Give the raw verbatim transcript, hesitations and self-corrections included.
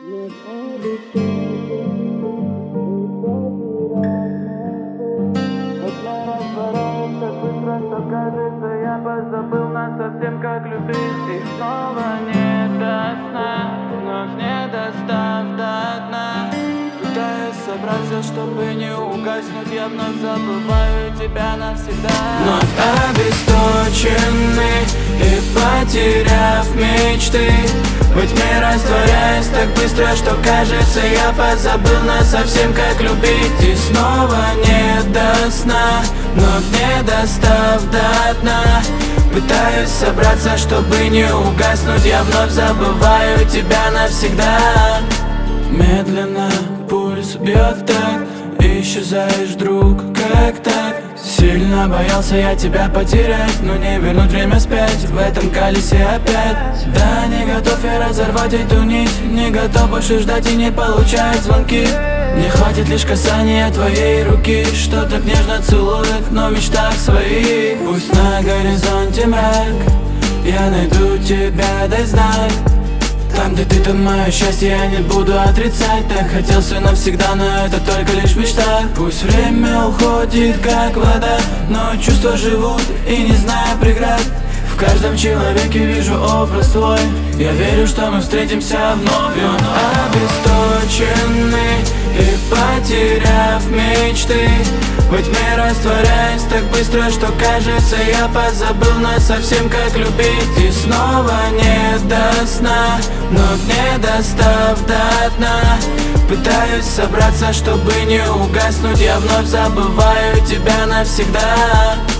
Кажется, я позабыл нас совсем, как любить. И снова не до сна, вновь не достав до дна. Пытаюсь собраться, чтобы не угаснуть, я вновь забываю тебя навсегда. Вновь обесточенный и потеряв мечты, во тьме растворяясь так быстро, что кажется, я позабыл нас совсем, как любить. И снова не до сна, вновь не достав до дна. Пытаюсь собраться, чтобы не угаснуть, я вновь забываю тебя навсегда. Медленно пульс бьет так, исчезаешь, друг, как так? Сильно боялся я тебя потерять, но не вернуть время вспять в этом колесе опять. Да, не готов я разорвать эту нить, не готов больше ждать и не получать звонки. Не хватит лишь касания твоей руки, что так нежно целует, но в мечтах своих. Пусть на горизонте мрак, я найду тебя, дай знак. Там, где ты, там мое счастье, я не буду отрицать. Так хотел все навсегда, но это только лишь мечта. Пусть время уходит, как вода, но чувства живут и не зная преград. В каждом человеке вижу образ твой, я верю, что мы встретимся вновь. И он обесточенный и потеряв мечты, во тьме растворяясь так быстро, что кажется, я позабыл нас совсем, как любить. И снова не до сна, вновь не достав до дна. Пытаюсь собраться, чтобы не угаснуть, я вновь забываю тебя навсегда.